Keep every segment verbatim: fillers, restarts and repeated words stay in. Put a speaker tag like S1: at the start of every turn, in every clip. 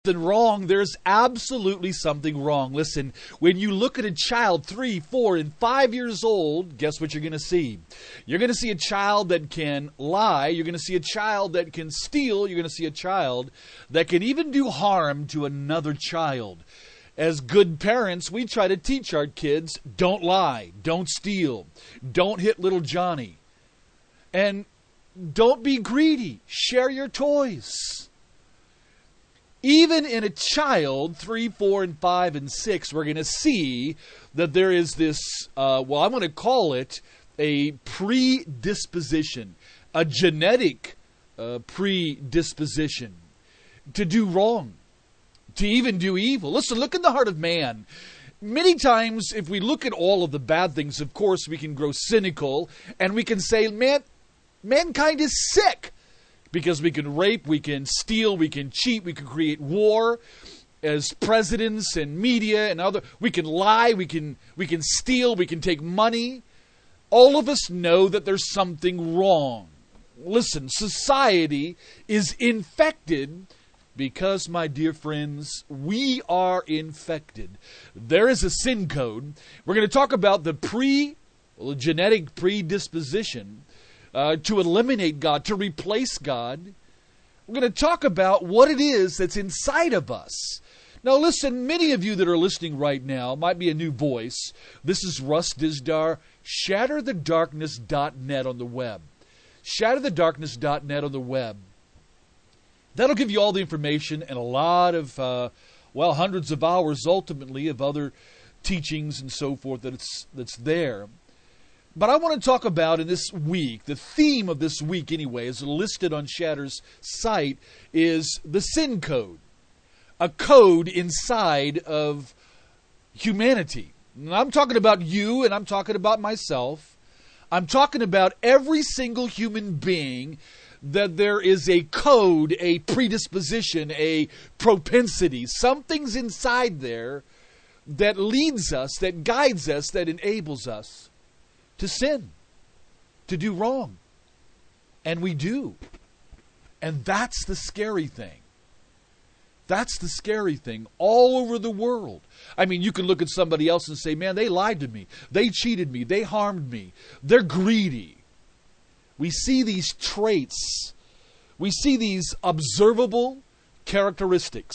S1: Something wrong, there's absolutely something wrong. Listen, when you look at a child three, four, and five years old, guess what you're going to see? You're going to see a child that can lie. You're going to see a child that can steal. You're going to see a child that can even do harm to another child. As good parents, we try to teach our kids, don't lie, don't steal, don't hit little Johnny, and don't be greedy. Share your toys. Even in a child, three, four, and five, and six, we're going to see that there is this, uh, well, I'm going to call it a predisposition, a genetic uh, predisposition to do wrong, to even do evil. Listen, look in the heart of man. Many times, if we look at all of the bad things, of course, we can grow cynical, and we can say, man, mankind is sick. Because we can rape, we can steal, we can cheat, we can create war as presidents and media and other. We can lie, we can we can steal, we can take money. All of us know that there's something wrong. Listen, society is infected because, my dear friends, we are infected. There is a sin code. We're going to talk about the pre, well, genetic predisposition Uh, to eliminate God, to replace God. We're going to talk about what it is that's inside of us. Now listen, many of you that are listening right now might be a new voice. This is Russ Dizdar, shatter the darkness dot net on the web. shatter the darkness dot net on the web. That'll give you all the information and a lot of, uh, well, hundreds of hours ultimately of other teachings and so forth that's, that's there. But I want to talk about in this week, the theme of this week anyway, as listed on Shatter's site, is the sin code. A code inside of humanity. And I'm talking about you and I'm talking about myself. I'm talking about every single human being, that there is a code, a predisposition, a propensity. Something's inside there that leads us, that guides us, that enables us to sin, to do wrong. And we do. And that's the scary thing. That's the scary thing all over the world. I mean, you can look at somebody else and say, man, they lied to me. They cheated me. They harmed me. They're greedy. We see these traits. We see these observable characteristics.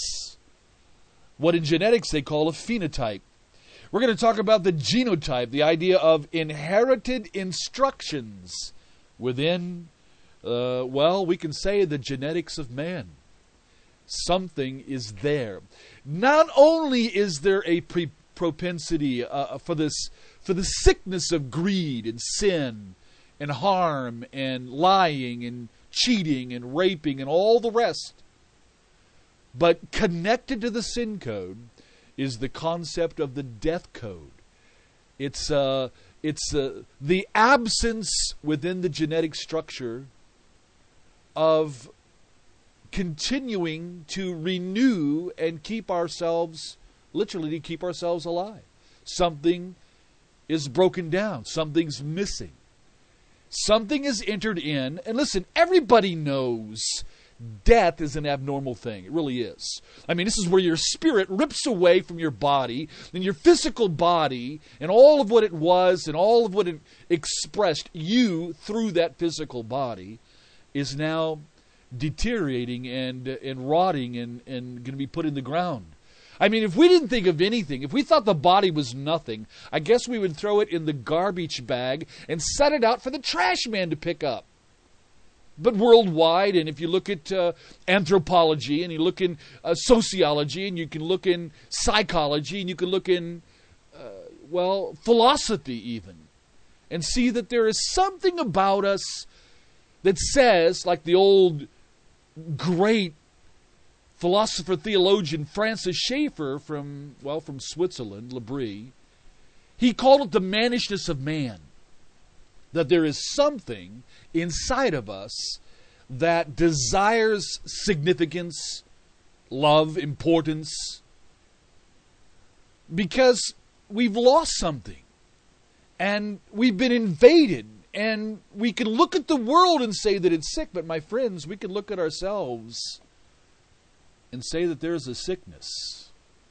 S1: What in genetics they call a phenotype. We're going to talk about the genotype, the idea of inherited instructions within, uh, well, we can say the genetics of man. Something is there. Not only is there a pre- propensity uh, for this, for the sickness of greed and sin and harm and lying and cheating and raping and all the rest, but connected to the sin code is the concept of the death code. It's uh, it's uh, the absence within the genetic structure of continuing to renew and keep ourselves, literally to keep ourselves alive. Something is broken down. Something's missing. Something is entered in. And listen, everybody knows death is an abnormal thing. It really is. I mean, this is where your spirit rips away from your body, and your physical body, and all of what it was, and all of what it expressed you through that physical body, is now deteriorating and and rotting and, and going to be put in the ground. I mean, if we didn't think of anything, if we thought the body was nothing, I guess we would throw it in the garbage bag and set it out for the trash man to pick up. But worldwide, and if you look at uh, anthropology, and you look in uh, sociology, and you can look in psychology, and you can look in, uh, well, philosophy even, and see that there is something about us that says, like the old great philosopher theologian Francis Schaeffer from, well, from Switzerland, L'Abri, he called it the mannishness of man. That there is something inside of us that desires significance, love, importance, because we've lost something and we've been invaded. And we can look at the world and say that it's sick, but my friends, we can look at ourselves and say that there's a sickness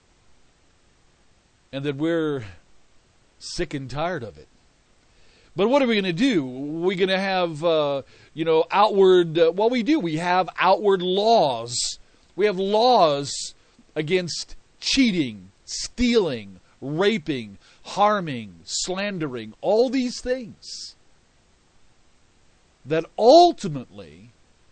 S1: and that we're sick and tired of it. But what are we going to do? We're going to have, uh, you know, outward, uh, well, we do. We have outward laws. We have laws against cheating, stealing, raping, harming, slandering, all these things that ultimately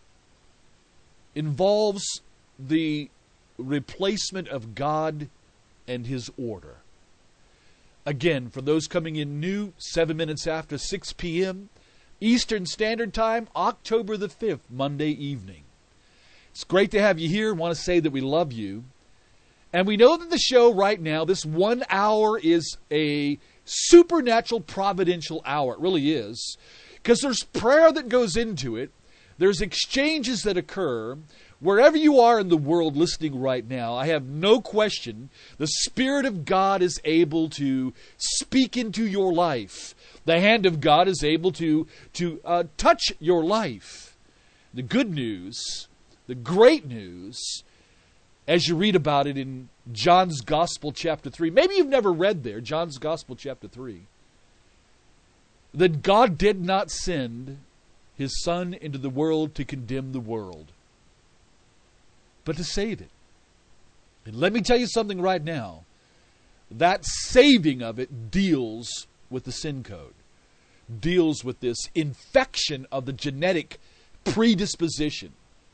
S1: involves the replacement of God and His order. Again, for those coming in new, seven minutes after six p.m. Eastern Standard Time, October the fifth, Monday evening. It's great to have you here. I want to say that we love you. And we know that the show right now, this one hour, is a supernatural, providential hour. It really is. Because there's prayer that goes into it. There's exchanges that occur. Wherever you are in the world listening right now, I have no question the Spirit of God is able to speak into your life. The hand of God is able to, to uh, touch your life. The good news, the great news, as you read about it in John's Gospel chapter three. Maybe you've never read there, John's Gospel chapter three. That God did not send His Son into the world to condemn the world, but to save it. And let me tell you something right now. That saving of it deals with the sin code. Deals with this infection of the genetic predisposition.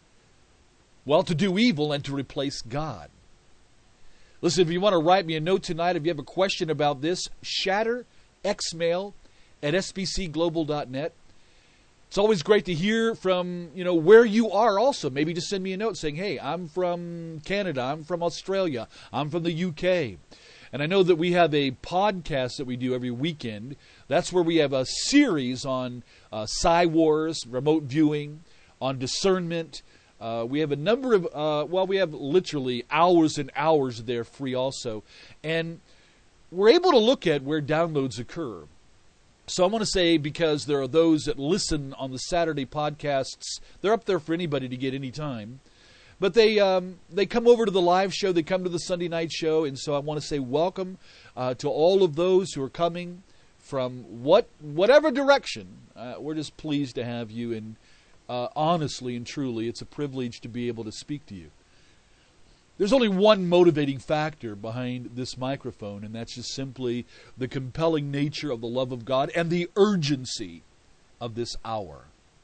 S1: Well, to do evil and to replace God. Listen, if you want to write me a note tonight, if you have a question about this, shatter xmail at s b c global dot net. It's always great to hear from, you know, where you are also. Maybe just send me a note saying, hey, I'm from Canada, I'm from Australia, I'm from the U K. And I know that we have a podcast that we do every weekend. That's where we have a series on uh, Psy Wars, remote viewing, on discernment. Uh, we have a number of, uh, well, we have literally hours and hours there free also. And we're able to look at where downloads occur. So I want to say, because there are those that listen on the Saturday podcasts, they're up there for anybody to get any time. But they um, they come over to the live show, they come to the Sunday night show, and so I want to say welcome uh, to all of those who are coming from what whatever direction. Uh, we're just pleased to have you, and uh, honestly and truly, it's a privilege to be able to speak to you. There's only one motivating factor behind this microphone, and that's just simply the compelling nature of the love of God and the urgency of this hour.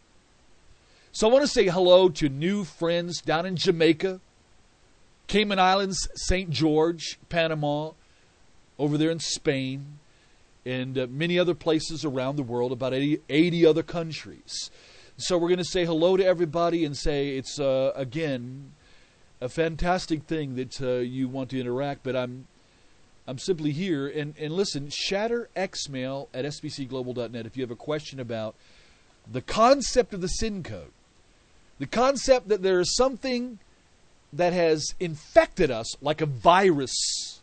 S1: So I want to say hello to new friends down in Jamaica, Cayman Islands, Saint George, Panama, over there in Spain, and uh, many other places around the world, about eighty, eighty other countries. So we're going to say hello to everybody and say it's, uh, again, a fantastic thing that uh, you want to interact, but I'm I'm simply here. And, and listen, shatter xmail at s b c global dot net if you have a question about the concept of the sin code. The concept that there is something that has infected us like a virus.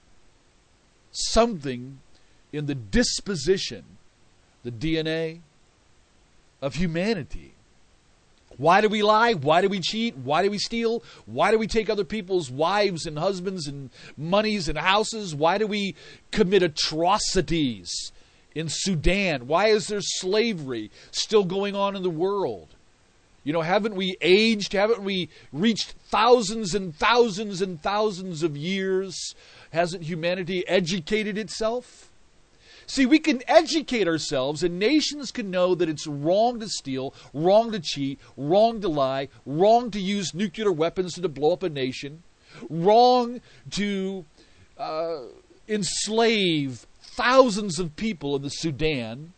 S1: Something in the disposition, the D N A of humanity. Why do we lie? Why do we cheat? Why do we steal? Why do we take other people's wives and husbands and monies and houses? Why do we commit atrocities in Sudan? Why is there slavery still going on in the world? You know, haven't we aged? Haven't we reached thousands and thousands and thousands of years? Hasn't humanity educated itself? See, we can educate ourselves, and nations can know that it's wrong to steal, wrong to cheat, wrong to lie, wrong to use nuclear weapons to blow up a nation, wrong to uh, enslave thousands of people in the Sudan,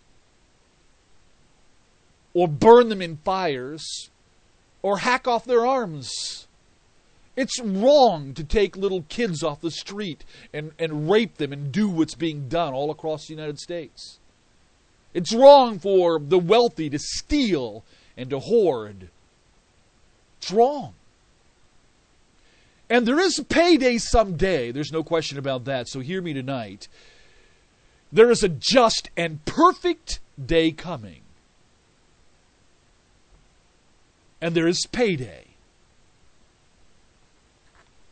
S1: or burn them in fires, or hack off their arms. It's wrong to take little kids off the street and, and rape them and do what's being done all across the United States. It's wrong for the wealthy to steal and to hoard. It's wrong. And there is a payday someday. There's no question about that. So hear me tonight. There is a just and perfect day coming. And there is payday.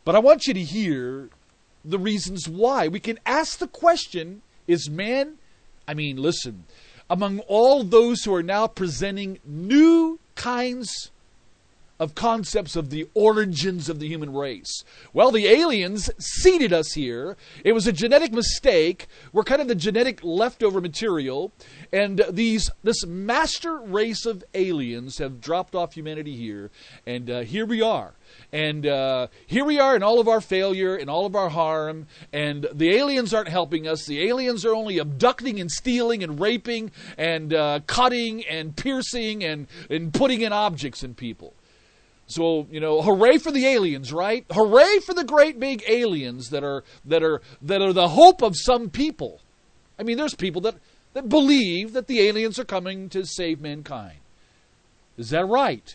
S1: But I want you to hear the reasons why. We can ask the question, is man, I mean, listen, among all those who are now presenting new kinds of concepts of the origins of the human race. Well, the aliens seeded us here. It was a genetic mistake. We're kind of the genetic leftover material. And these this master race of aliens have dropped off humanity here. And uh, here we are. And uh, here we are in all of our failure, in all of our harm. And the aliens aren't helping us. The aliens are only abducting and stealing and raping and uh, cutting and piercing and, and putting in objects in people. So, you know, hooray for the aliens, right? Hooray for the great big aliens that are that are that are the hope of some people. I mean, there's people that, that believe that the aliens are coming to save mankind. Is that right?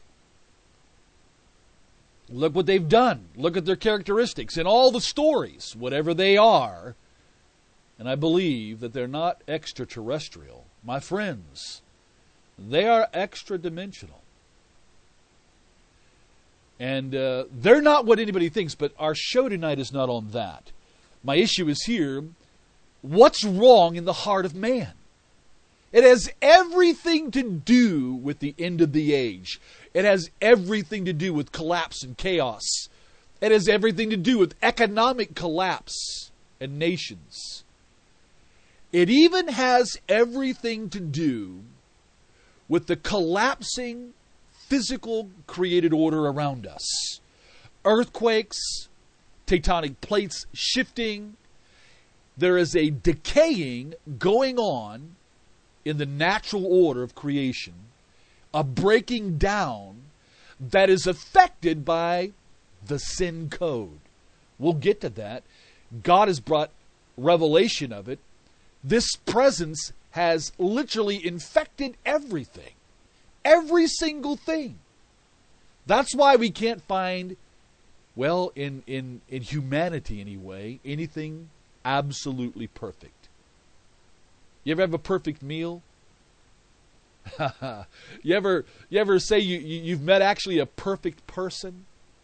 S1: Look what they've done. Look at their characteristics in all the stories, whatever they are. And I believe that they're not extraterrestrial. My friends, they are extra-dimensional. And uh, they're not what anybody thinks, but our show tonight is not on that. My issue is here, what's wrong in the heart of man? It has everything to do with the end of the age. It has everything to do with collapse and chaos. It has everything to do with economic collapse and nations. It even has everything to do with the collapsing physical created order around us. Earthquakes, tectonic plates shifting. There is a decaying going on in the natural order of creation. A breaking down that is affected by the sin code. We'll get to that. God has brought revelation of it. This presence has literally infected everything. Every single thing. That's why we can't find, well, in, in, in humanity anyway, anything absolutely perfect. You ever have a perfect meal? you ever you ever say you, you, you've met actually a perfect person?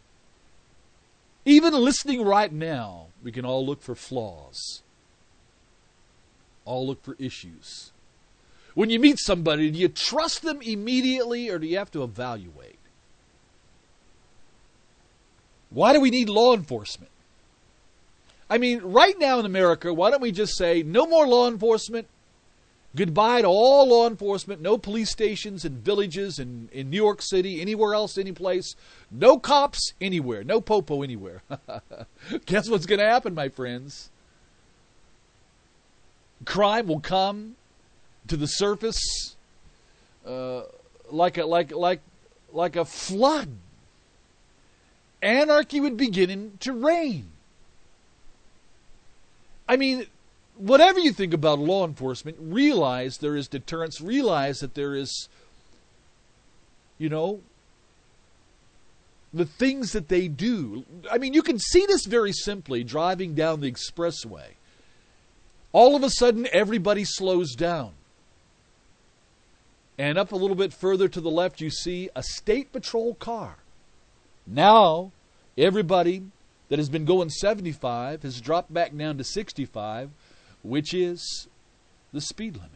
S1: Even listening right now, we can all look for flaws. All look for issues. When you meet somebody, do you trust them immediately or do you have to evaluate? Why do we need law enforcement? I mean, right now in America, why don't we just say, no more law enforcement, goodbye to all law enforcement, no police stations in villages in, in New York City, anywhere else, any place, no cops anywhere, no popo anywhere. Guess what's going to happen, my friends? Crime will come to the surface uh, like a like like like a flood. Anarchy would begin to reign. I mean, whatever you think about law enforcement, realize there is deterrence. Realize that there is, you know, the things that they do. I mean, you can see this very simply driving down the expressway. All of a sudden, everybody slows down. And up a little bit further to the left, you see a state patrol car. Now, everybody that has been going seventy-five has dropped back down to sixty-five, which is the speed limit.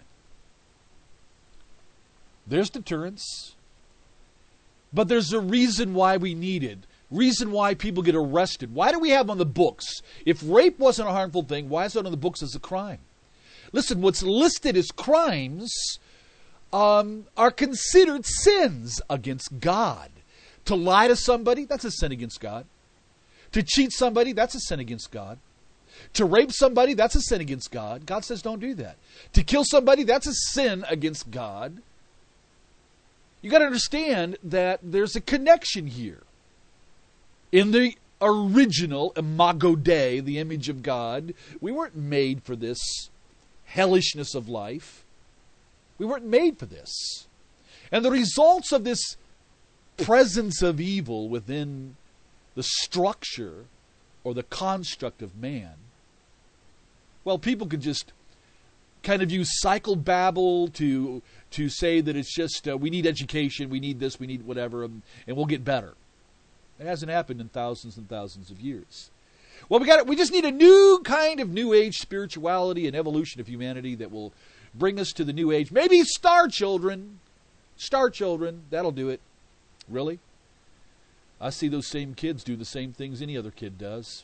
S1: There's deterrence. But there's a reason why we need it. Reason why people get arrested. Why do we have on the books? If rape wasn't a harmful thing, why is it on the books as a crime? Listen, what's listed as crimes um, are considered sins against God. To lie to somebody, that's a sin against God. To cheat somebody, that's a sin against God. To rape somebody, that's a sin against God. God says don't do that. To kill somebody, that's a sin against God. You got to understand that there's a connection here. In the original Imago Dei, the image of God, we weren't made for this hellishness of life. We weren't made for this. And the results of this presence of evil within the structure or the construct of man, well, people could just kind of use psychobabble to to say that it's just uh, we need education, we need this, we need whatever, and, and we'll get better. It hasn't happened in thousands and thousands of years. Well, we got we just need a new kind of New Age spirituality and evolution of humanity that will bring us to the New Age. Maybe star children. Star children. That'll do it. Really? I see those same kids do the same things any other kid does.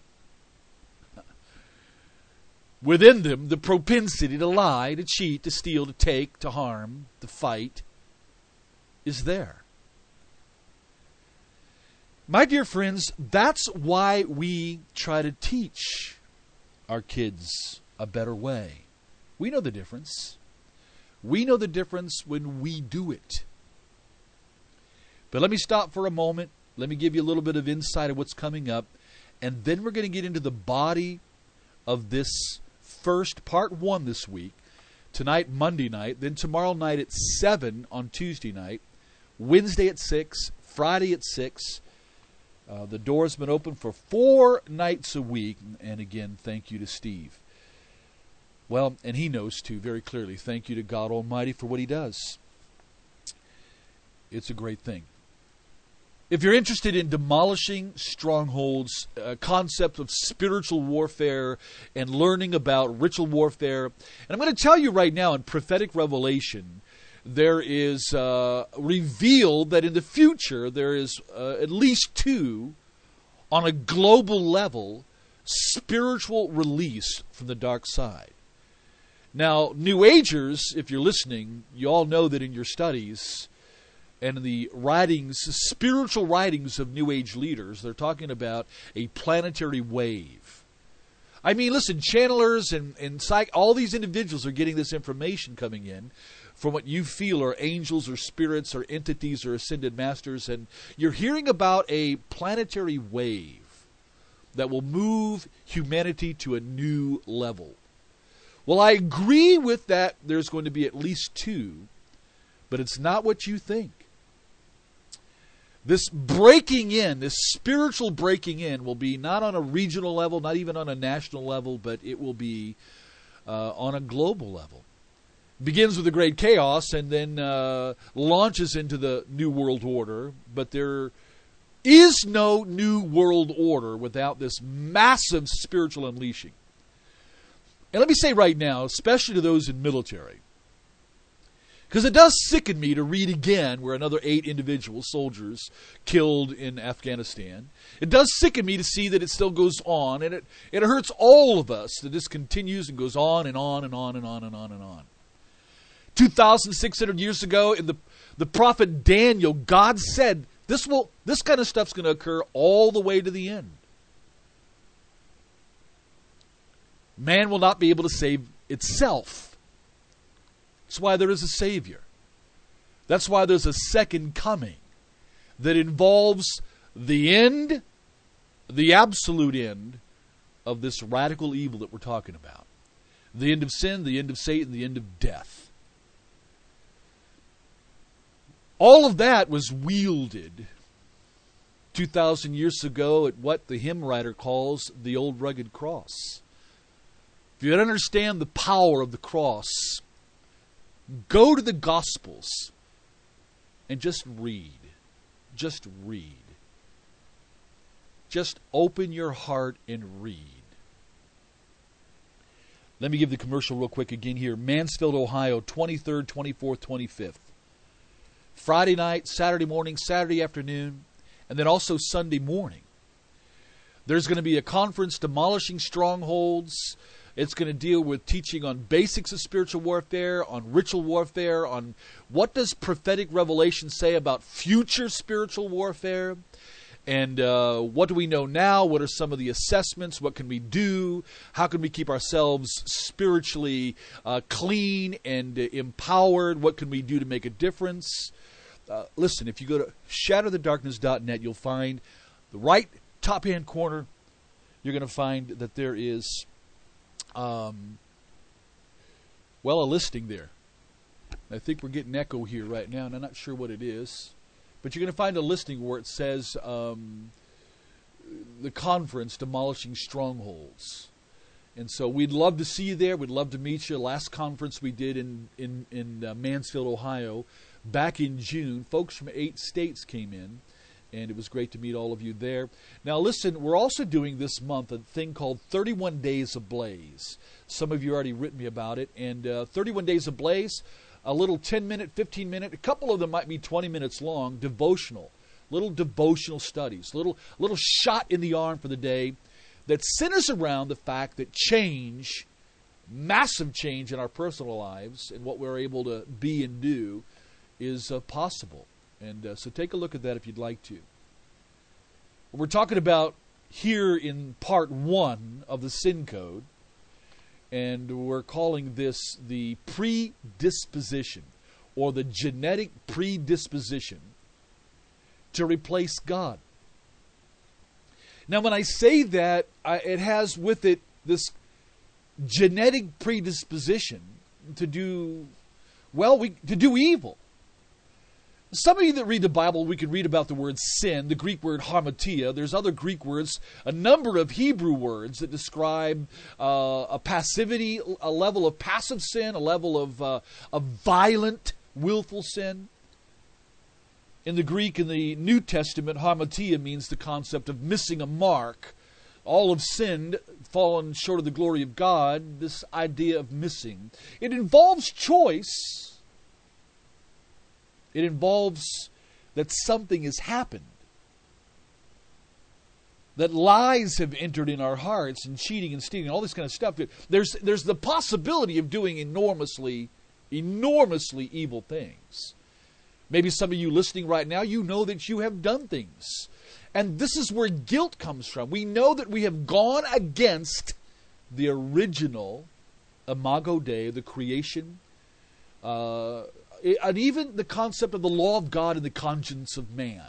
S1: Within them, the propensity to lie, to cheat, to steal, to take, to harm, to fight is there. My dear friends, that's why we try to teach our kids a better way. We know the difference. We know the difference when we do it. But let me stop for a moment. Let me give you a little bit of insight of what's coming up. And then we're going to get into the body of this first part one this week. Tonight, Monday night. Then tomorrow night at seven on Tuesday night. Wednesday at six. Friday at six. Uh, the door's been open for four nights a week. And again, thank you to Steve. Well, and he knows too, very clearly. Thank you to God Almighty for what he does. It's a great thing. If you're interested in demolishing strongholds, uh, concepts of spiritual warfare, and learning about ritual warfare, and I'm going to tell you right now in prophetic revelation, there is uh, revealed that in the future there is uh, at least two, on a global level, spiritual release from the dark side. Now, New Agers, if you're listening, you all know that in your studies and in the writings, spiritual writings of New Age leaders, they're talking about a planetary wave. I mean, listen, channelers and, and psych, all these individuals are getting this information coming in from what you feel are angels or spirits or entities or ascended masters, and you're hearing about a planetary wave that will move humanity to a new level. Well, I agree with that. There's going to be at least two, but it's not what you think. This breaking in, this spiritual breaking in, will be not on a regional level, not even on a national level, but it will be uh, on a global level. Begins with the Great Chaos and then uh, launches into the New World Order, but there is no New World Order without this massive spiritual unleashing. And let me say right now, especially to those in military, because it does sicken me to read again where another eight individual soldiers killed in Afghanistan. It does sicken me to see that it still goes on, and it, it hurts all of us that this continues and goes on and on and on and on and on and on. two thousand six hundred years ago, in the, the prophet Daniel, God said, this will this kind of stuff's going to occur all the way to the end. Man will not be able to save itself. That's why there is a Savior. That's why there's a second coming that involves the end, the absolute end of this radical evil that we're talking about. The end of sin, the end of Satan, the end of death. All of that was wielded two thousand years ago at what the hymn writer calls the old rugged cross. If you don't understand the power of the cross, go to the Gospels and just read. Just read. Just open your heart and read. Let me give the commercial real quick again here. Mansfield, Ohio, twenty-third, twenty-fourth, twenty-fifth. Friday night, Saturday morning, Saturday afternoon, and then also Sunday morning. There's going to be a conference, Demolishing Strongholds. It's going to deal with teaching on basics of spiritual warfare, on ritual warfare, on what does prophetic revelation say about future spiritual warfare, and uh, what do we know now? What are some of the assessments? What can we do? How can we keep ourselves spiritually uh, clean and uh, empowered? What can we do to make a difference? Uh, listen, if you go to shatter the darkness dot net, you'll find the right top-hand corner. You're going to find that there is Um, well, a listing there. I think we're getting echo here right now, and I'm not sure what it is. But you're going to find a listing where it says um, the conference, Demolishing Strongholds. And so we'd love to see you there. We'd love to meet you. Last conference we did in, in, in uh, Mansfield, Ohio, back in June. Folks from eight states came in. And it was great to meet all of you there. Now listen, we're also doing this month a thing called thirty-one Days Ablaze. Some of you already written me about it. And uh, thirty-one Days Ablaze, a little ten-minute, fifteen-minute, a couple of them might be twenty minutes long, devotional, little devotional studies, little little shot in the arm for the day that centers around the fact that change, massive change in our personal lives and what we're able to be and do is uh, possible. And uh, so take a look at that if you'd like to. We're talking about here in part one of the Sin Code, and we're calling this the predisposition, or the genetic predisposition to replace God. Now, when I say that, I, it has with it this genetic predisposition to do, well, we, to do evil. Some of you that read the Bible, we can read about the word sin, the Greek word hamartia. There's other Greek words, a number of Hebrew words that describe uh, a passivity, a level of passive sin, a level of, uh, of violent, willful sin. In the Greek, in the New Testament, hamartia means the concept of missing a mark. All have sinned, fallen short of the glory of God, this idea of missing. It involves choice. It involves that something has happened. That lies have entered in our hearts, and cheating and stealing, all this kind of stuff. There's, there's the possibility of doing enormously, enormously evil things. Maybe some of you listening right now, you know that you have done things. And this is where guilt comes from. We know that we have gone against the original Imago Dei, the creation, uh, and even the concept of the law of God and the conscience of man.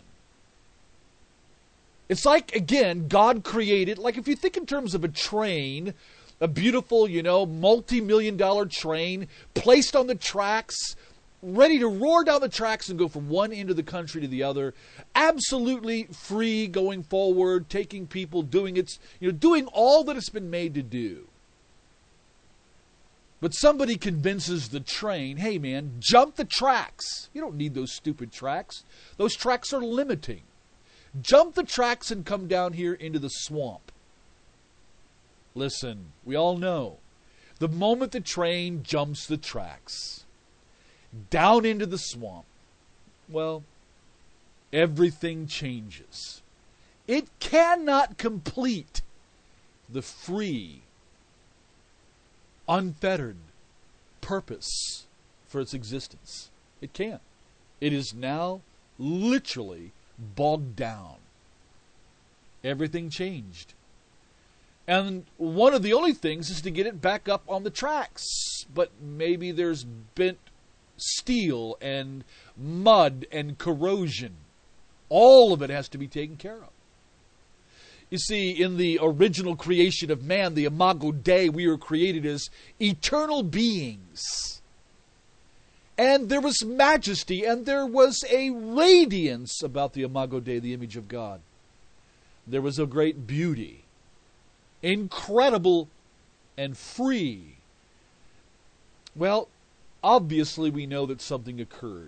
S1: It's like, again, God created, like if you think in terms of a train, a beautiful, you know, multi-million dollar train placed on the tracks, ready to roar down the tracks and go from one end of the country to the other, absolutely free, going forward, taking people, doing its, you know, doing all that it's been made to do. But somebody convinces the train, hey man, jump the tracks. You don't need those stupid tracks. Those tracks are limiting. Jump the tracks and come down here into the swamp. Listen, we all know, the moment the train jumps the tracks, down into the swamp, well, everything changes. It cannot complete the free, unfettered purpose for its existence. It can't. It is now literally bogged down. Everything changed. And one of the only things is to get it back up on the tracks. But maybe there's bent steel and mud and corrosion. All of it has to be taken care of. You see, in the original creation of man, the Imago Dei, we were created as eternal beings. And there was majesty, and there was a radiance about the Imago Dei, the image of God. There was a great beauty, incredible and free. Well, obviously we know that something occurred.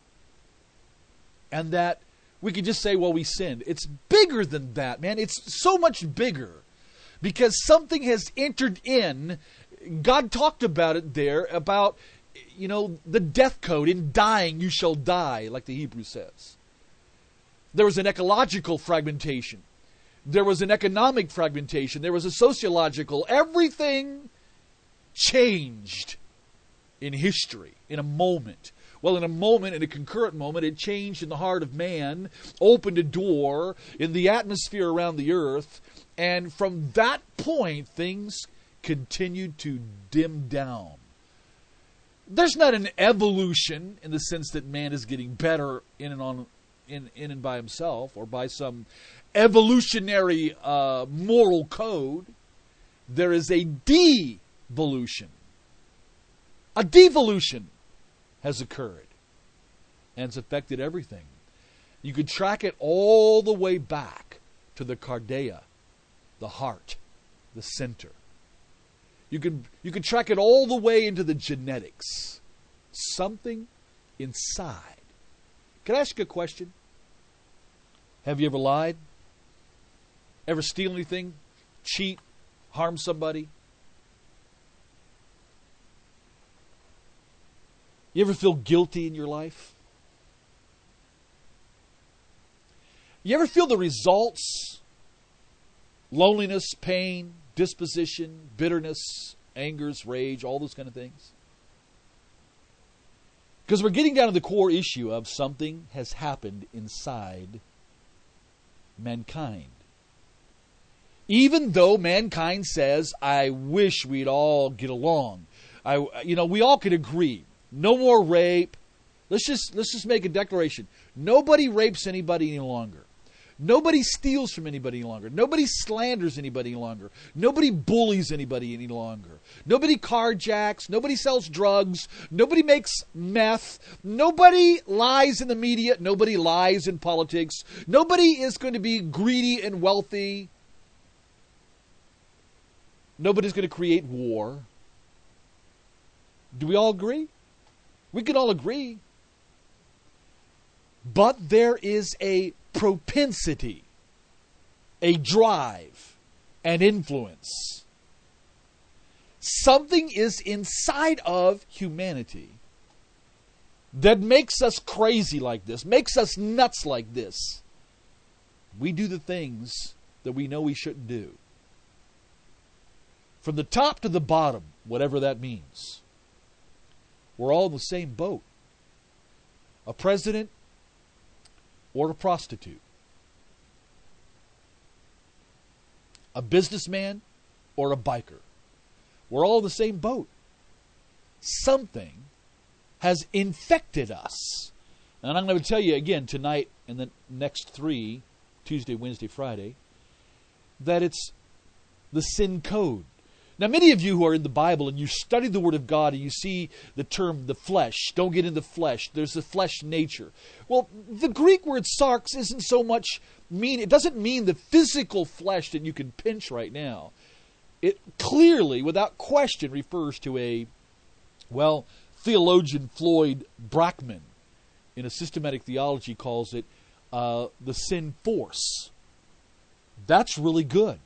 S1: And that we could just say, well, we sinned. It's bigger than that, man. It's so much bigger. Because something has entered in. God talked about it there, about, you know, the death code. In dying, you shall die, like the Hebrew says. There was an ecological fragmentation. There was an economic fragmentation. There was a sociological. Everything changed in history, in a moment. Well, in a moment, in a concurrent moment, it changed in the heart of man, opened a door in the atmosphere around the earth, and from that point, things continued to dim down. There's not an evolution in the sense that man is getting better in and on, in, in and by himself, or by some evolutionary uh, moral code. There is a devolution. A devolution has occurred, and it's affected everything. You could track it all the way back to the cardia, the heart, the center. You could, you could track it all the way into the genetics. Something inside. Can I ask you a question? Have you ever lied? Ever steal anything? Cheat? Harm somebody? You ever feel guilty in your life? You ever feel the results? Loneliness, pain, disposition, bitterness, angers, rage, all those kind of things? Because we're getting down to the core issue of something has happened inside mankind. Even though mankind says, I wish we'd all get along. I, you know, we all could agree. No more rape. Let's just, let's just make a declaration. Nobody rapes anybody any longer. Nobody steals from anybody any longer. Nobody slanders anybody any longer. Nobody bullies anybody any longer. Nobody carjacks. Nobody sells drugs. Nobody makes meth. Nobody lies in the media. Nobody lies in politics. Nobody is going to be greedy and wealthy. Nobody's going to create war. Do we all agree? We can all agree. But there is a propensity, a drive, an influence. Something is inside of humanity that makes us crazy like this, makes us nuts like this. We do the things that we know we shouldn't do. From the top to the bottom, whatever that means. We're all in the same boat. A president or a prostitute. A businessman or a biker. We're all in the same boat. Something has infected us. And I'm going to tell you again tonight and the next three, Tuesday, Wednesday, Friday, that it's the sin code. Now, many of you who are in the Bible and you study the Word of God and you see the term the flesh, don't get in the flesh, there's the flesh nature. Well, the Greek word sarx isn't so much mean, it doesn't mean the physical flesh that you can pinch right now. It clearly, without question, refers to a, well, theologian Floyd Brackman in a systematic theology calls it uh, the sin force. That's really good.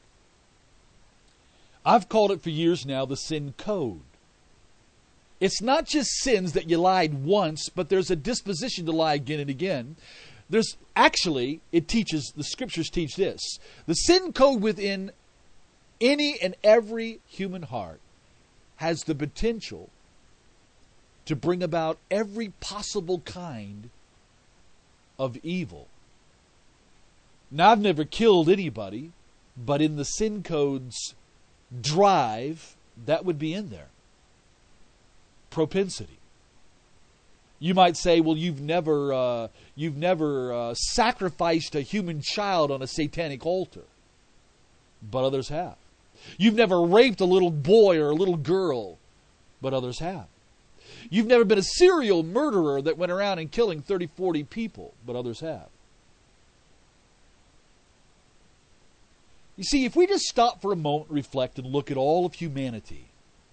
S1: I've called it for years now the sin code. It's not just sins that you lied once, but there's a disposition to lie again and again. There's actually, it teaches, the scriptures teach this. The sin code within any and every human heart has the potential to bring about every possible kind of evil. Now, I've never killed anybody, but in the sin code's drive, that would be in there. Propensity. You might say, well, you've never uh, you've never uh, sacrificed a human child on a satanic altar. But others have. You've never raped a little boy or a little girl. But others have. You've never been a serial murderer that went around and killing thirty, forty people. But others have. You see, if we just stop for a moment, reflect, and look at all of humanity,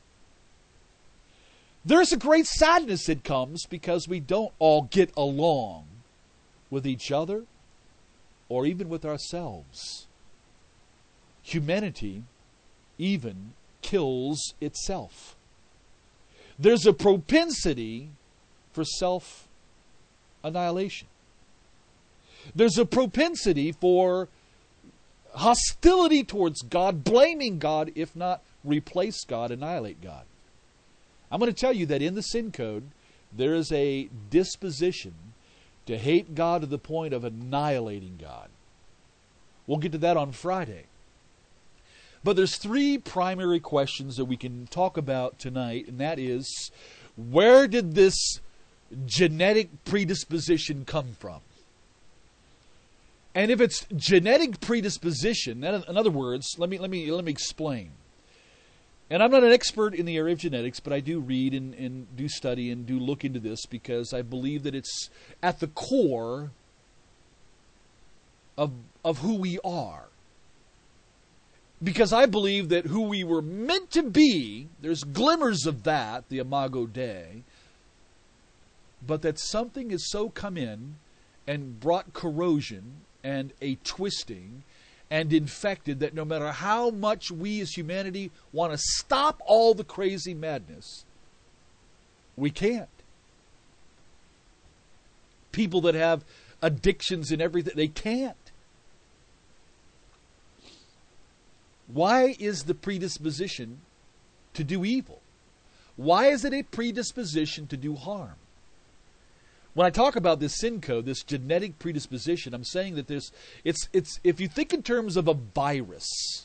S1: there's a great sadness that comes because we don't all get along with each other or even with ourselves. Humanity even kills itself. There's a propensity for self-annihilation. There's a propensity for hostility towards God, blaming God, if not replace God, annihilate God. I'm going to tell you that in the sin code, there is a disposition to hate God to the point of annihilating God. We'll get to that on Friday. But there's three primary questions that we can talk about tonight, and that is, where did this genetic predisposition come from? And if it's genetic predisposition, in other words, let me let me let me explain. And I'm not an expert in the area of genetics, but I do read and, and do study and do look into this because I believe that it's at the core of of who we are. Because I believe that who we were meant to be, there's glimmers of that, the Imago Dei, but that something has so come in and brought corrosion and a twisting and infected that no matter how much we as humanity want to stop all the crazy madness, we can't. People that have addictions and everything, they can't. Why is the predisposition to do evil? Why is it a predisposition to do harm? When I talk about this sin code, this genetic predisposition, I'm saying that there's, it's, it's, if you think in terms of a virus,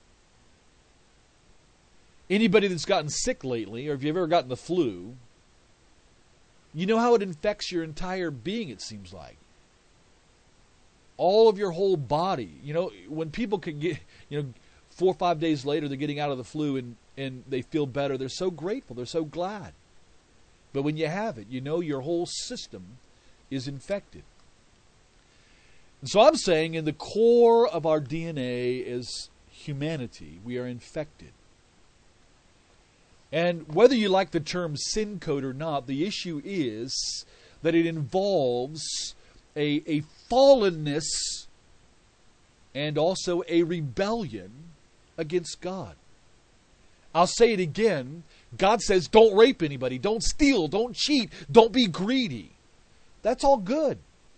S1: anybody that's gotten sick lately, or if you've ever gotten the flu, you know how it infects your entire being, it seems like. All of your whole body. You know, when people can get, you know, four or five days later, they're getting out of the flu and, and they feel better. They're so grateful. They're so glad. But when you have it, you know your whole system is infected. And so I'm saying in the core of our D N A is humanity. We are infected. And whether you like the term sin code or not, the issue is that it involves a, a fallenness and also a rebellion against God. I'll say it again. God says don't rape anybody, don't steal, don't cheat, don't be greedy. That's all good.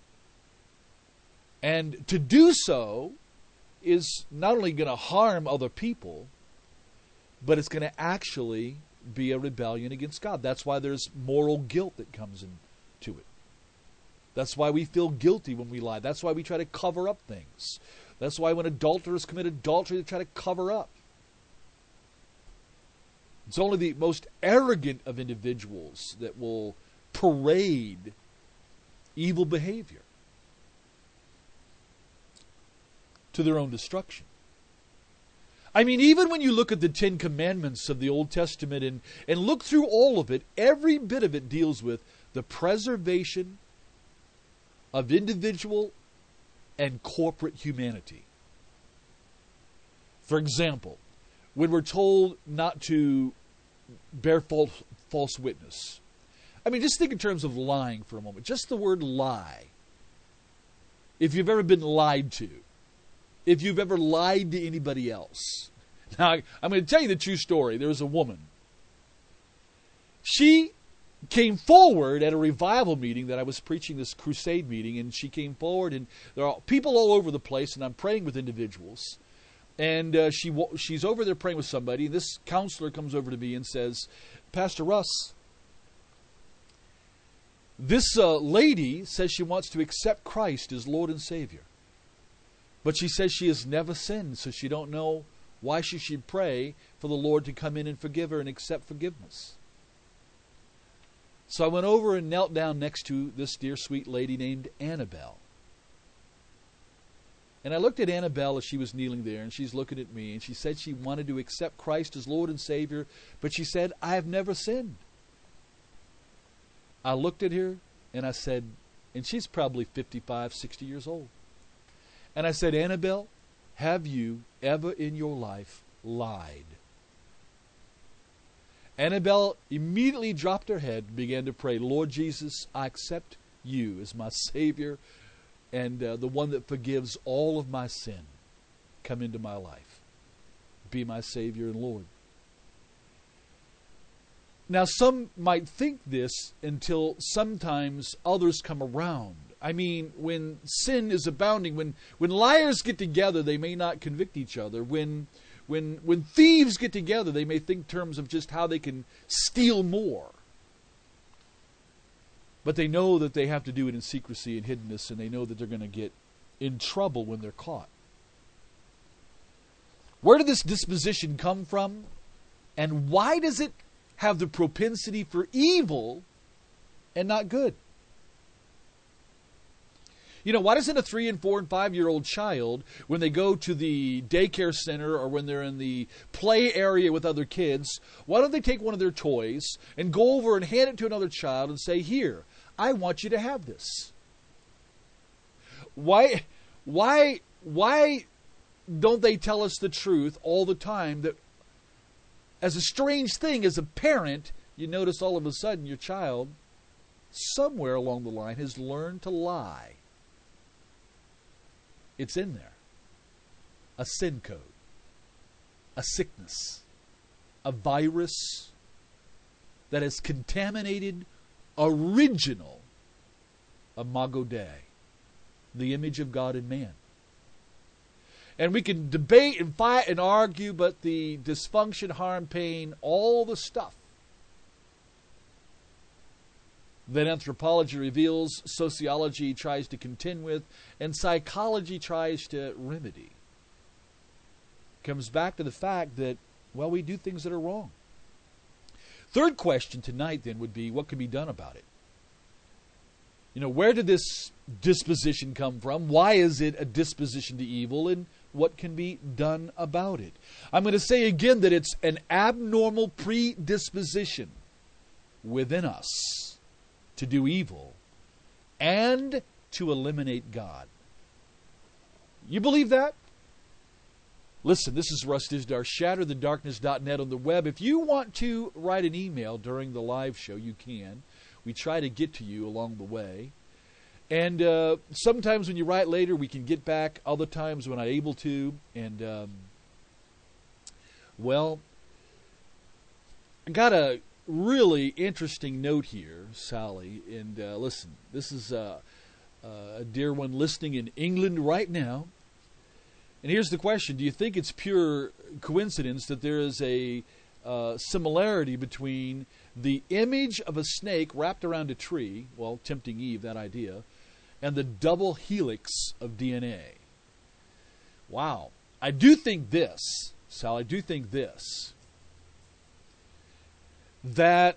S1: And to do so is not only going to harm other people, but it's going to actually be a rebellion against God. That's why there's moral guilt that comes into it. That's why we feel guilty when we lie. That's why we try to cover up things. That's why when adulterers commit adultery, they try to cover up. It's only the most arrogant of individuals that will parade evil behavior to their own destruction. I mean, even when you look at the Ten Commandments of the Old Testament and, and look through all of it, every bit of it deals with the preservation of individual and corporate humanity. For example, when we're told not to bear false, false witness. I mean, just think in terms of lying for a moment. Just the word lie. If you've ever been lied to. If you've ever lied to anybody else. Now, I'm going to tell you the true story. There was a woman. She came forward at a revival meeting that I was preaching, this crusade meeting, and she came forward, and there are people all over the place, and I'm praying with individuals. And uh, she she's over there praying with somebody, and this counselor comes over to me and says, Pastor Russ, this uh, lady says she wants to accept Christ as Lord and Savior. But she says she has never sinned, so she don't know why she should pray for the Lord to come in and forgive her and accept forgiveness. So I went over and knelt down next to this dear sweet lady named Annabelle. And I looked at Annabelle as she was kneeling there, and she's looking at me, and she said she wanted to accept Christ as Lord and Savior, but she said, I have never sinned. I looked at her, and I said, and she's probably fifty-five, sixty years old. And I said, Annabelle, have you ever in your life lied? Annabelle immediately dropped her head and began to pray, Lord Jesus, I accept you as my Savior and uh, the one that forgives all of my sin. Come into my life. Be my Savior and Lord. Now, some might think this until sometimes others come around. I mean, when sin is abounding, when, when liars get together, they may not convict each other. When, when, when thieves get together, they may think in terms of just how they can steal more. But they know that they have to do it in secrecy and hiddenness, and they know that they're going to get in trouble when they're caught. Where did this disposition come from? And why does it have the propensity for evil and not good? You know, why doesn't a three and four and five year old child, when they go to the daycare center or when they're in the play area with other kids, why don't they take one of their toys and go over and hand it to another child and say, here, I want you to have this? Why, why, why don't they tell us the truth all the time that as a strange thing, as a parent, you notice all of a sudden your child, somewhere along the line, has learned to lie. It's in there. A sin code. A sickness. A virus that has contaminated original Imago Dei, the image of God in man. And we can debate and fight and argue, but the dysfunction, harm, pain, all the stuff that anthropology reveals, sociology tries to contend with, and psychology tries to remedy, comes back to the fact that, well, we do things that are wrong. Third question tonight then would be, what can be done about it? You know, where did this disposition come from? Why is it a disposition to evil? And what can be done about it? I'm going to say again that it's an abnormal predisposition within us to do evil and to eliminate God. You believe that? Listen, this is Russ Dizdar, shatter the darkness dot net on the web. If you want to write an email during the live show, you can. We try to get to you along the way. And uh, sometimes when you write later, we can get back. Other times we're not able to. And, um, well, I got a really interesting note here, Sally. And uh, listen, this is uh, uh, a dear one listening in England right now. And here's the question. Do you think it's pure coincidence that there is a uh, similarity between the image of a snake wrapped around a tree, well, tempting Eve, that idea, and the double helix of D N A? Wow. I do think this, Sal, I do think this, that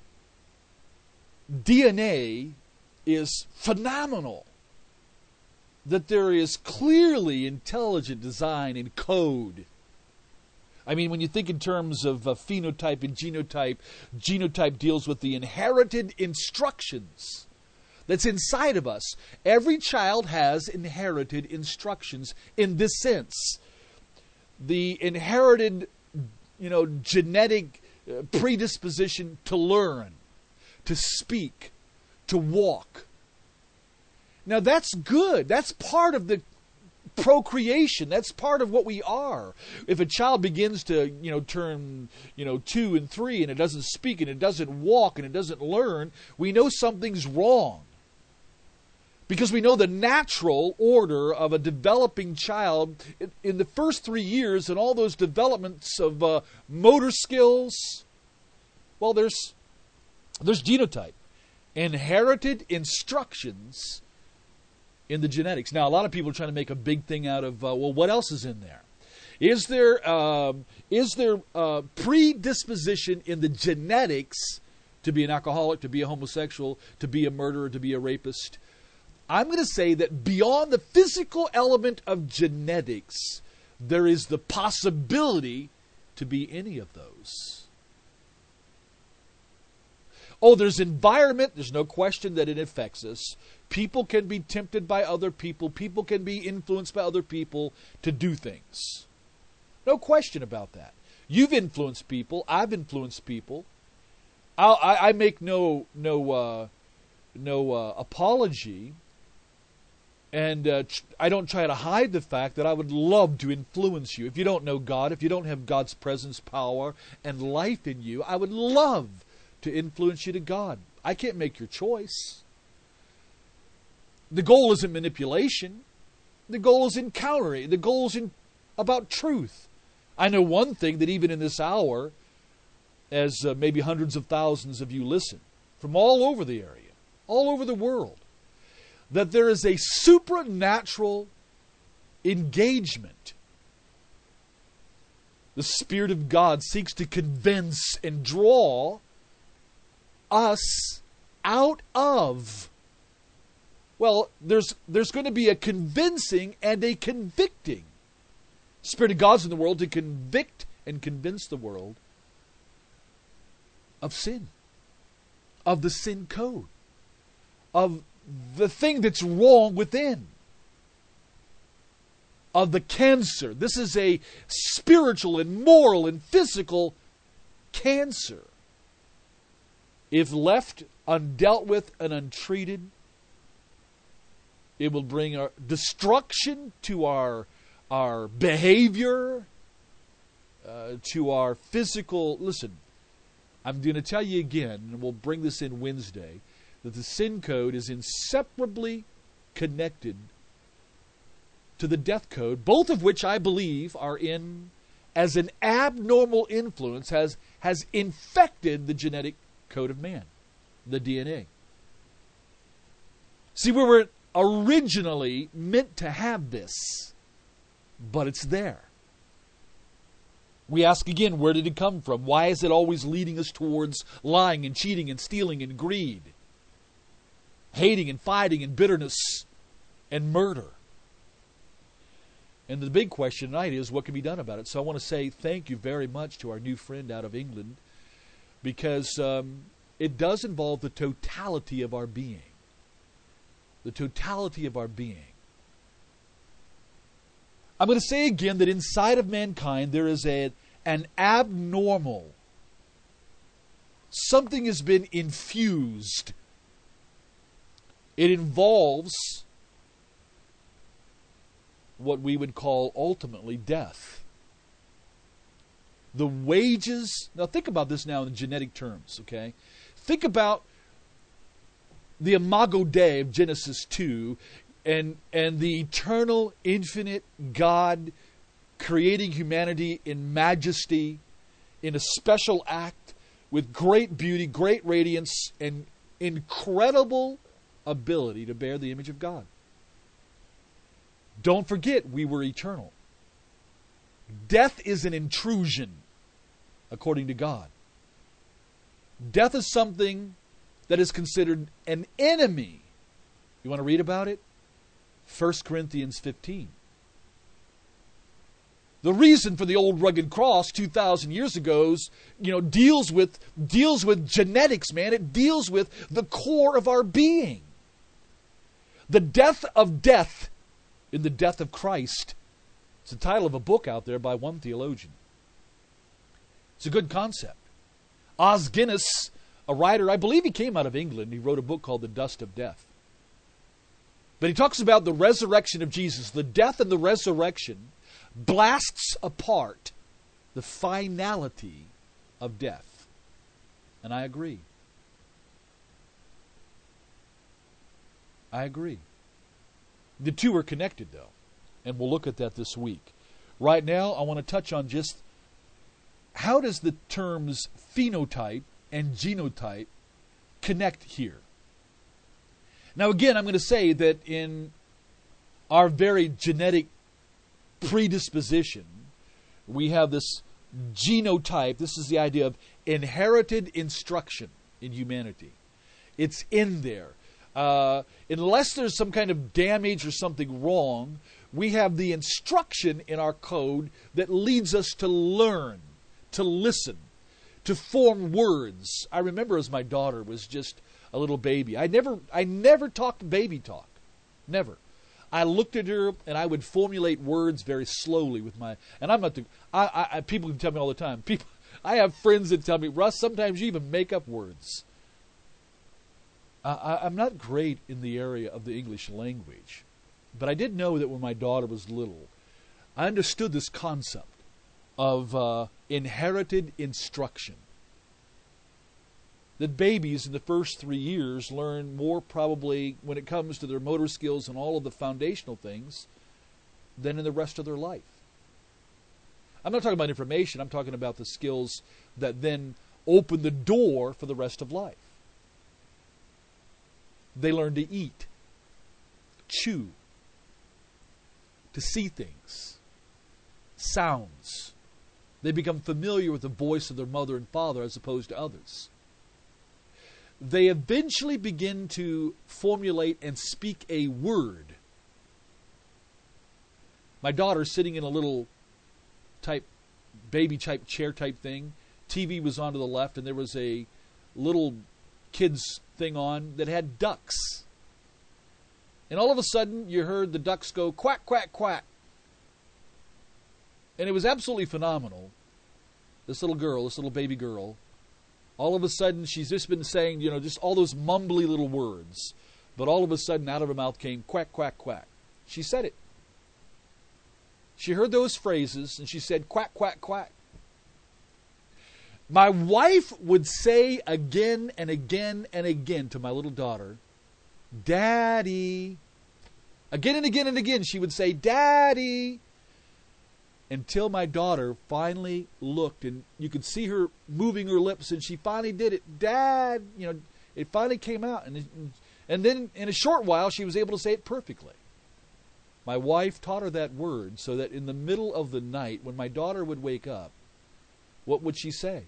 S1: D N A is phenomenal. That there is clearly intelligent design and code. I mean, when you think in terms of uh, phenotype and genotype, genotype deals with the inherited instructions that's inside of us. Every child has inherited instructions in this sense. The inherited, you know, genetic uh, predisposition to learn, to speak, to walk. Now that's good. That's part of the procreation. That's part of what we are. If a child begins to, you know, turn, you know, two and three and it doesn't speak and it doesn't walk and it doesn't learn, we know something's wrong. Because we know the natural order of a developing child in the first three years and all those developments of uh, motor skills. Well, there's there's genotype, inherited instructions in the genetics. Now, a lot of people are trying to make a big thing out of, uh, well, what else is in there? Is there um, is there uh, predisposition in the genetics to be an alcoholic, to be a homosexual, to be a murderer, to be a rapist? I'm going to say that beyond the physical element of genetics, there is the possibility to be any of those. Oh, there's environment. There's no question that it affects us. People can be tempted by other people. People can be influenced by other people to do things. No question about that. You've influenced people. I've influenced people. I'll, I I make no no uh, no uh, apology, and uh, tr- I don't try to hide the fact that I would love to influence you. If you don't know God, if you don't have God's presence, power, and life in you, I would love to influence you to God. I can't make your choice. The goal isn't manipulation. The goal is encountering. The goal is in, about truth. I know one thing, that even in this hour, as uh, maybe hundreds of thousands of you listen, from all over the area, all over the world, that there is a supernatural engagement. The Spirit of God seeks to convince and draw us out of, well, there's there's going to be a convincing and a convicting. Spirit of God's in the world to convict and convince the world of sin, of the sin code, of the thing that's wrong within, of the cancer. This is a spiritual and moral and physical cancer. If left undealt with and untreated, It will bring our destruction to our, our behavior, uh, to our physical. Listen, I'm going to tell you again, and we'll bring this in Wednesday, that the sin code is inseparably connected to the death code, both of which I believe are in, as an abnormal influence, has, has infected the genetic code of man, the D N A. See, we were originally meant to have this, but it's there. We ask again, where did it come from? Why is it always leading us towards lying and cheating and stealing and greed, hating and fighting and bitterness and murder? And the big question tonight is, what can be done about it? So I want to say thank you very much to our new friend out of England, because um, it does involve the totality of our being. The totality of our being. I'm going to say again that inside of mankind there is a, an abnormal, something has been infused. It involves what we would call ultimately death. The wages, now think about this now in genetic terms, okay? Think about the Imago Dei of Genesis two and, and the eternal, infinite God creating humanity in majesty, in a special act, with great beauty, great radiance, and incredible ability to bear the image of God. Don't forget, we were eternal. Death is an intrusion, according to God. Death is something that is considered an enemy. You want to read about it? First Corinthians fifteen. The reason for the old rugged cross two thousand years ago is, you know, deals with, deals with genetics, man. It deals with the core of our being. The death of death in the death of Christ. It's the title of a book out there by one theologian. It's a good concept. Os Guinness, a writer, I believe he came out of England. He wrote a book called The Dust of Death. But he talks about the resurrection of Jesus. The death and the resurrection blasts apart the finality of death. And I agree. I agree. The two are connected, though. And we'll look at that this week. Right now, I want to touch on just how does the terms phenotype and genotype connect here. Now again, I'm going to say that in our very genetic predisposition, we have this genotype. This is the idea of inherited instruction in humanity. It's in there. Uh, unless there's some kind of damage or something wrong, we have the instruction in our code that leads us to learn, to listen, to form words. I remember as my daughter was just a little baby. I never I never talked baby talk. Never. I looked at her and I would formulate words very slowly with my, and I'm not the, I, I, people can tell me all the time. People, I have friends that tell me, Russ, sometimes you even make up words. I, I'm not great in the area of the English language, but I did know that when my daughter was little, I understood this concept of uh, inherited instruction. That babies in the first three years learn more probably when it comes to their motor skills and all of the foundational things than in the rest of their life. I'm not talking about information, I'm talking about the skills that then open the door for the rest of life. They learn to eat, chew, to see things, sounds. They become familiar with the voice of their mother and father as opposed to others. They eventually begin to formulate and speak a word. My daughter's sitting in a little type, baby type chair type thing. T V was on to the left and there was a little kids thing on that had ducks. And all of a sudden you heard the ducks go quack, quack, quack. And it was absolutely phenomenal. This little girl, this little baby girl, all of a sudden she's just been saying, you know, just all those mumbly little words. But all of a sudden, out of her mouth came quack, quack, quack. She said it. She heard those phrases, and she said quack, quack, quack. My wife would say again and again and again to my little daughter, Daddy. Again and again and again, she would say, Daddy. Until my daughter finally looked, and you could see her moving her lips, and she finally did it. Dad, you know, it finally came out. And, and then in a short while, she was able to say it perfectly. My wife taught her that word so that in the middle of the night, when my daughter would wake up, what would she say?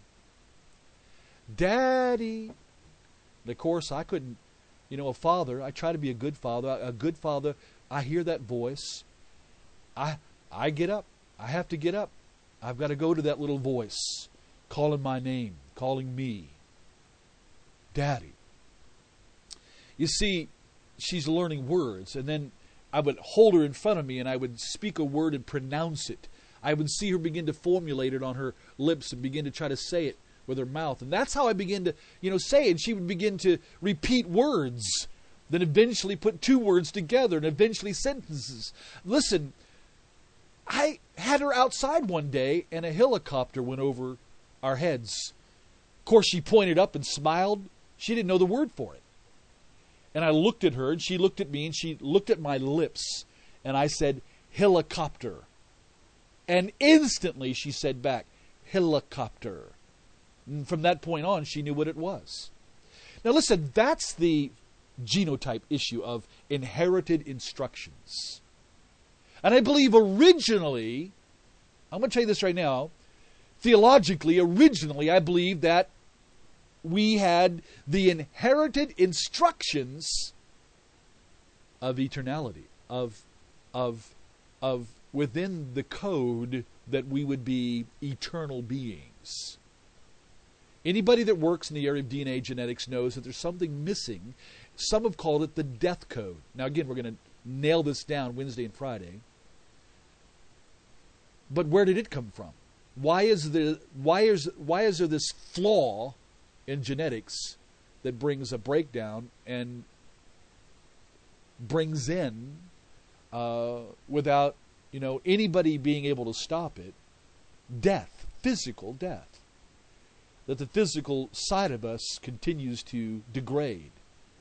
S1: Daddy. And of course, I couldn't, you know, a father, I try to be a good father. A good father, I hear that voice. I I get up. I have to get up. I've got to go to that little voice, calling my name, calling me. Daddy. You see, she's learning words, and then I would hold her in front of me, and I would speak a word and pronounce it. I would see her begin to formulate it on her lips and begin to try to say it with her mouth. And that's how I began to, you know, say it. And she would begin to repeat words, then eventually put two words together, and eventually sentences. Listen, I had her outside one day, and a helicopter went over our heads. Of course, she pointed up and smiled. She didn't know the word for it. And I looked at her, and she looked at me, and she looked at my lips. And I said, helicopter. And instantly she said back, helicopter. And from that point on, she knew what it was. Now listen, that's the genotype issue of inherited instructions. And I believe originally, I'm going to tell you this right now, theologically, originally, I believe that we had the inherited instructions of eternality, of, of, of within the code that we would be eternal beings. Anybody that works in the area of D N A genetics knows that there's something missing. Some have called it the death code. Now again, we're going to nail this down Wednesday and Friday. But where did it come from? Why is the why is why is there this flaw in genetics that brings a breakdown and brings in uh, without you know anybody being able to stop it, death, physical death? That the physical side of us continues to degrade.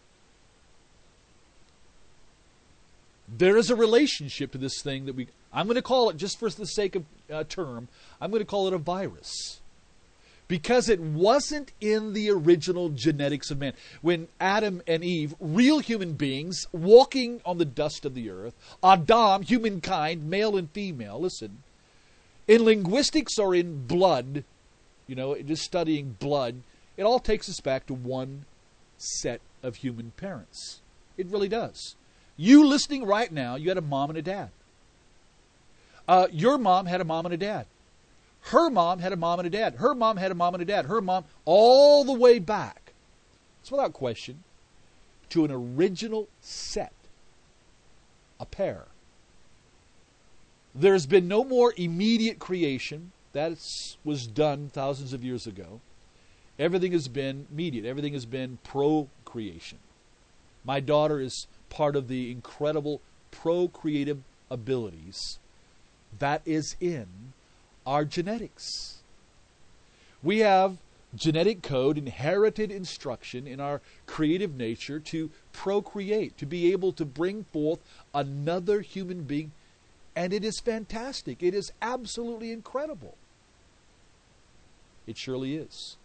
S1: There is a relationship to this thing that we, I'm going to call it, just for the sake of uh, term, I'm going to call it a virus. Because it wasn't in the original genetics of man. When Adam and Eve, real human beings, walking on the dust of the earth, Adam, humankind, male and female, listen, in linguistics or in blood, you know, just studying blood, it all takes us back to one set of human parents. It really does. You listening right now, you had a mom and a dad. Uh, your mom had a mom and a dad. Her mom had a mom and a dad. Her mom had a mom and a dad. Her mom, all the way back, it's without question, to an original set, a pair. There's been no more immediate creation. That was done thousands of years ago. Everything has been mediate. Everything has been procreation. My daughter is part of the incredible procreative abilities that is in our genetics. We have genetic code, inherited instruction in our creative nature to procreate, to be able to bring forth another human being. And it is fantastic. It is absolutely incredible. It surely is.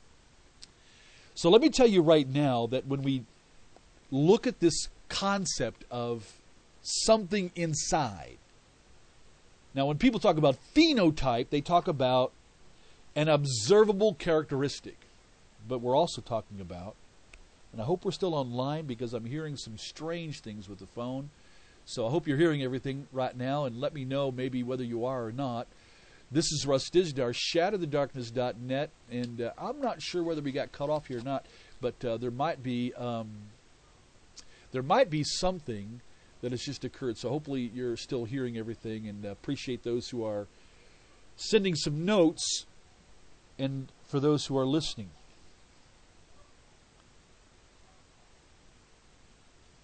S1: So let me tell you right now that when we look at this concept of something inside. Now, when people talk about phenotype, they talk about an observable characteristic. But we're also talking about, and I hope we're still online because I'm hearing some strange things with the phone. So I hope you're hearing everything right now, and let me know maybe whether you are or not. This is Russ Dizdar, shatter the darkness dot net, and uh, I'm not sure whether we got cut off here or not, but uh, there might be um, there might be something that has just occurred. So hopefully you're still hearing everything, and uh, appreciate those who are sending some notes, and for those who are listening.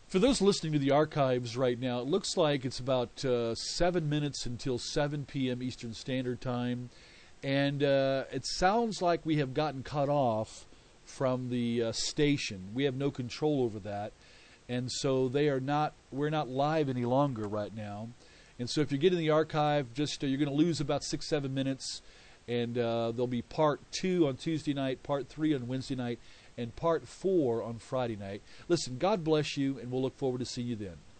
S1: For those listening to the archives right now, it looks like it's about uh, seven minutes until seven p.m. Eastern Standard Time. And uh, it sounds like we have gotten cut off from the uh, station. We have no control over that. And so they are not, we're not live any longer right now. And so if you get in the archive, just uh, you're going to lose about six, seven minutes. And uh, there'll be part two on Tuesday night, part three on Wednesday night, and part four on Friday night. Listen, God bless you, and we'll look forward to seeing you then.